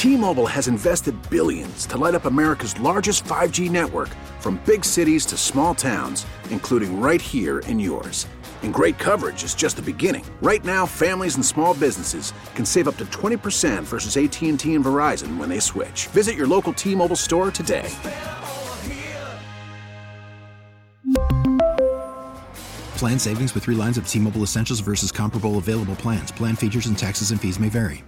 T-Mobile has invested billions to light up America's largest 5G network, from big cities to small towns, including right here in yours. And great coverage is just the beginning. Right now, families and small businesses can save up to 20% versus AT&T and Verizon when they switch. Visit your local T-Mobile store today. Plan savings with 3 lines of T-Mobile Essentials versus comparable available plans. Plan features and taxes and fees may vary.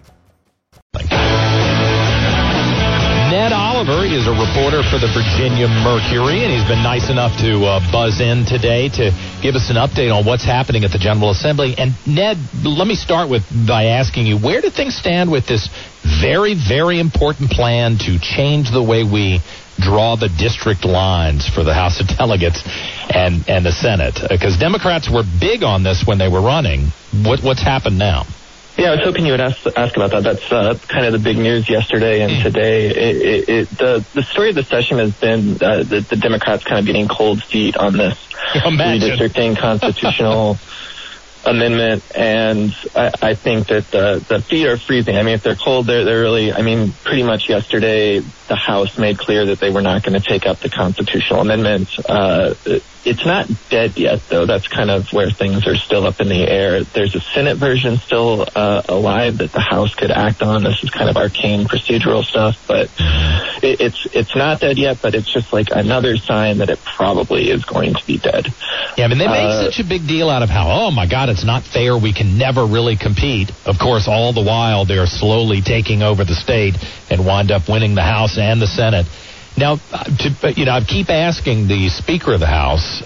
Ned Oliver is a reporter for the Virginia Mercury, and he's been nice enough to buzz in today to give us an update on what's happening at the General Assembly. And, Ned, let me start by asking you, where do things stand with this very, very important plan to change the way we draw the district lines for the House of Delegates and the Senate? Because Democrats were big on this when they were running. What's happened now? Yeah, I was hoping you would ask about that. That's kind of the big news yesterday and today. The story of the session has been the Democrats kind of getting cold feet on this redistricting constitutional amendment, and I think that the feet are freezing. I mean, if they're cold, they're really, I mean, pretty much yesterday the House made clear that they were not going to take up the constitutional amendment. It's not dead yet, though. That's kind of where things are still up in the air. There's a Senate version still alive that the House could act on. This is kind of arcane procedural stuff, but it's not dead yet, but it's just like another sign that it probably is going to be dead. Yeah, I mean, they make such a big deal out of how, oh, my God, it's not fair. We can never really compete. Of course, all the while, they're slowly taking over the state and wind up winning the House and the Senate. Now, I keep asking the Speaker of the House,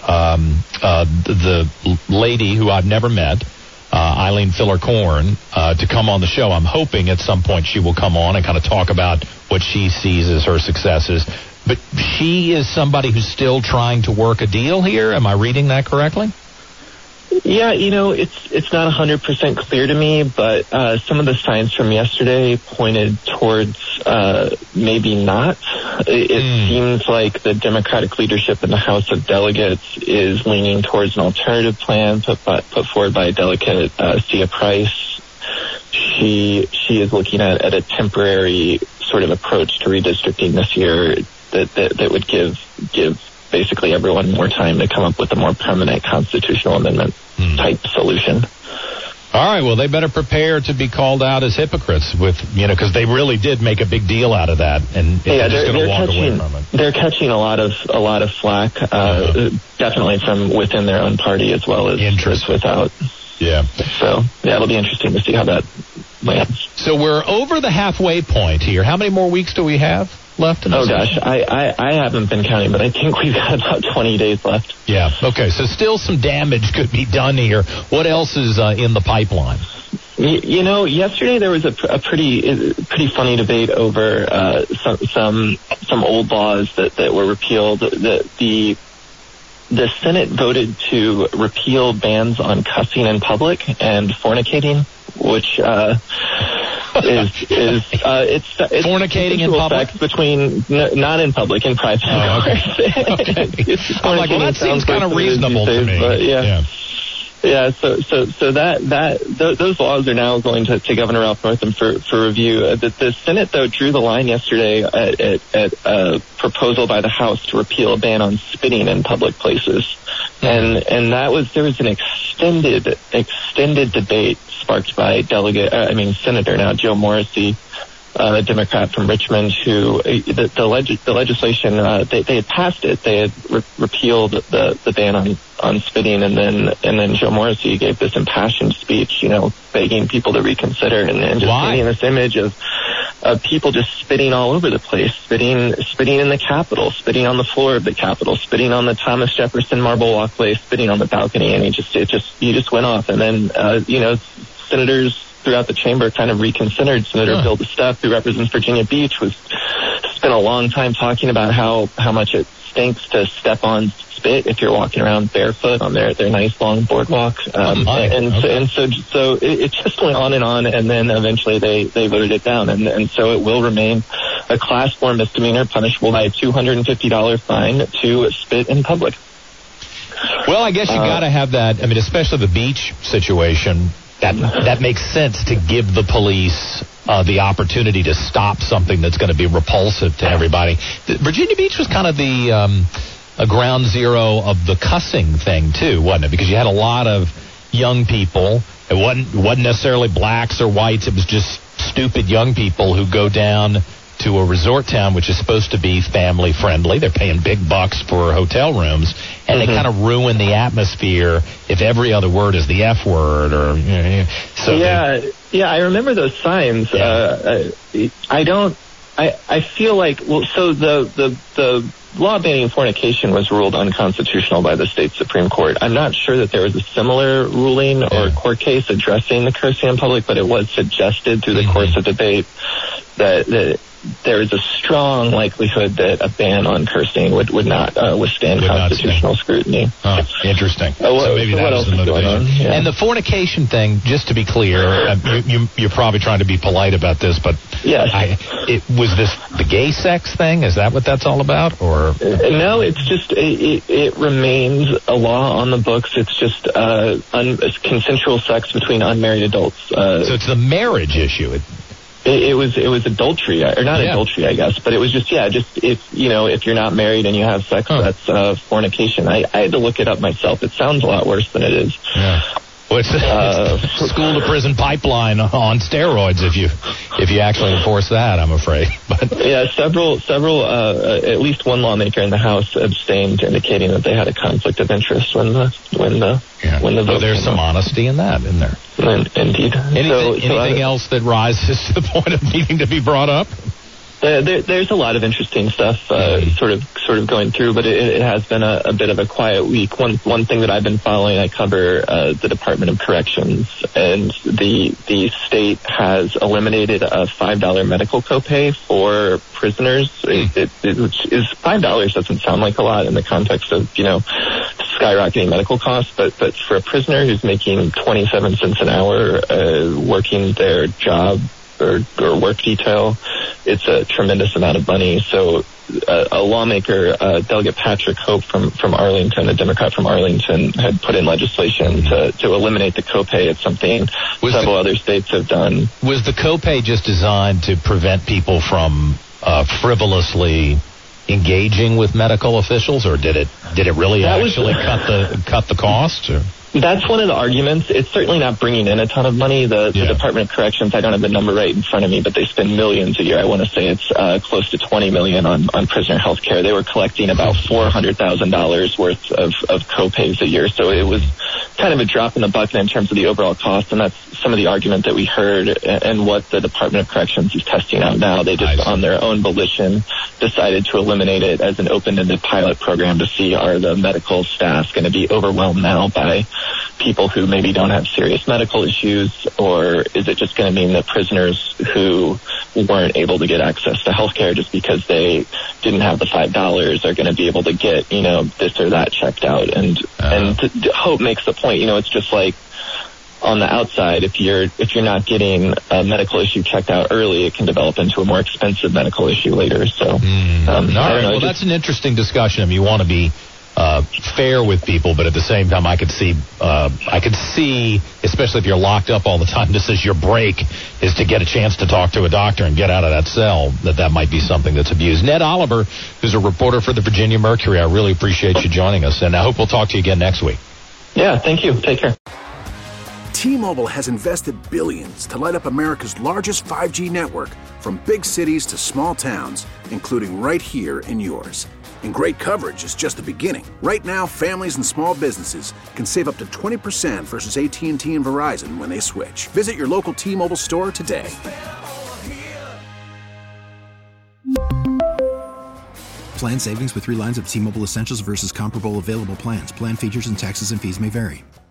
the lady who I've never met, Eileen Filler-Corn, to come on the show. I'm hoping at some point she will come on and kind of talk about what she sees as her successes. But she is somebody who's still trying to work a deal here. Am I reading that correctly? Yeah, it's not 100% clear to me, but some of the signs from yesterday pointed towards maybe not. It seems like the Democratic leadership in the House of Delegates is leaning towards an alternative plan put forward by Delegate Sia Price. She is looking at a temporary sort of approach to redistricting this year that would give basically everyone more time to come up with a more permanent constitutional amendment type solution. All right, well, they better prepare to be called out as hypocrites because they really did make a big deal out of that, and they're just going to walk away from it. They're catching a lot of flack, definitely from within their own party as well as without. Yeah. So, yeah, it'll be interesting to see how that lands. So we're over the halfway point here. How many more weeks do we have left in the session? I haven't been counting, but I think we've got about 20 days left. Yeah, okay, so still some damage could be done here. What else is in the pipeline? Yesterday there was a pretty funny debate over some old laws that were repealed. The Senate voted to repeal bans on cussing in public and fornicating, which is fornicating in public between not in public, in private. Oh, okay. Okay. I'm like, well, that seems kind of reasonable to me. But yeah. So those laws are now going to Governor Ralph Northam for review. The Senate, though, drew the line yesterday at a proposal by the House to repeal a ban on spitting in public places, and there was an extended debate sparked by Senator now Joe Morrissey, a Democrat from Richmond, who the legislation they had passed it. They had repealed the ban on spitting, and then Joe Morrissey gave this impassioned speech, begging people to reconsider, and just painting this image of people just spitting all over the place, spitting in the Capitol, spitting on the floor of the Capitol, spitting on the Thomas Jefferson Marble Walkway, spitting on the balcony, and he just went off, and then senators throughout the chamber kind of reconsidered. Senator Bill DeStuff, who represents Virginia Beach, spent a long time talking about how much it stinks to step on spit if you're walking around barefoot on their nice long boardwalk. So it just went on, and then eventually they voted it down, and so it will remain a Class 4 misdemeanor punishable by a $250 fine to spit in public. Well, I guess you got to have that. I mean, especially the beach situation. that makes sense to give the police the opportunity to stop something that's going to be repulsive to everybody. Virginia Beach was kind of the a ground zero of the cussing thing too, wasn't it? Because you had a lot of young people. It wasn't necessarily blacks or whites. It was just stupid young people who go down to a resort town, which is supposed to be family friendly. They're paying big bucks for hotel rooms, and they kind of ruin the atmosphere if every other word is the F word. Or so. Yeah, I remember those signs. Yeah. I feel like, well, so the law banning fornication was ruled unconstitutional by the state Supreme Court. I'm not sure that there was a similar ruling or court case addressing the cursing in public, but it was suggested through the course of debate that there is a strong likelihood that a ban on cursing would not withstand constitutional scrutiny. Oh, interesting. So maybe that was the motivation. Yeah. And the fornication thing, just to be clear, you're probably trying to be polite about this, but yes. Was this the gay sex thing? Is that what that's all about? Or no, it's just it remains a law on the books. It's just consensual sex between unmarried adults. So it's the marriage issue. It was adultery, or not adultery, I guess, but it was just if you're not married and you have sex, that's fornication. I had to look it up myself. It sounds a lot worse than it is. Yeah. Well, it's school to prison pipeline on steroids if you actually enforce that, I'm afraid. But yeah, several at least one lawmaker in the House abstained, indicating that they had a conflict of interest when the vote. There's some honesty in that, isn't there? Indeed. Anything else that rises to the point of needing to be brought up? There's a lot of interesting stuff sort of going through, but it has been a bit of a quiet week. One thing that I've been following, I cover the Department of Corrections, and the state has eliminated a $5 medical copay for prisoners. Which is $5 doesn't sound like a lot in the context of skyrocketing medical costs, but for a prisoner who's making 27 cents an hour working their job or work detail, it's a tremendous amount of money. So a lawmaker, Delegate Patrick Hope from Arlington, a Democrat from Arlington, had put in legislation to eliminate the copay. It's something several other states have done. Was the copay just designed to prevent people from frivolously engaging with medical officials, or did it really actually cut the cost? Or? That's one of the arguments. It's certainly not bringing in a ton of money. The Department of Corrections, I don't have the number right in front of me, but they spend millions a year. I want to say it's close to $20 million on prisoner health care. They were collecting about $400,000 worth of copays a year. So it was kind of a drop in the bucket in terms of the overall cost, and that's some of the argument that we heard and what the Department of Corrections is testing out now. They just, on their own volition, decided to eliminate it as an open-ended pilot program to see, are the medical staff going to be overwhelmed now by people who maybe don't have serious medical issues, or is it just going to mean that prisoners who weren't able to get access to health care just because they didn't have the $5 are going to be able to get, this or that checked out? And Hope makes the point, it's just like on the outside, if you're not getting a medical issue checked out early, it can develop into a more expensive medical issue later. So, all right. Well, that's an interesting discussion. I mean, you want to be fair with people, but at the same time, I could see, especially if you're locked up all the time, this is your break, is to get a chance to talk to a doctor and get out of that cell, that might be something that's abused. Ned Oliver, who's a reporter for the Virginia Mercury, I really appreciate you joining us, and I hope we'll talk to you again next week. Yeah, thank you. Take care. T-Mobile has invested billions to light up America's largest 5G network, from big cities to small towns, including right here in yours. And great coverage is just the beginning. Right now, families and small businesses can save up to 20% versus AT&T and Verizon when they switch. Visit your local T-Mobile store today. Plan savings with 3 lines of T-Mobile Essentials versus comparable available plans. Plan features and taxes and fees may vary.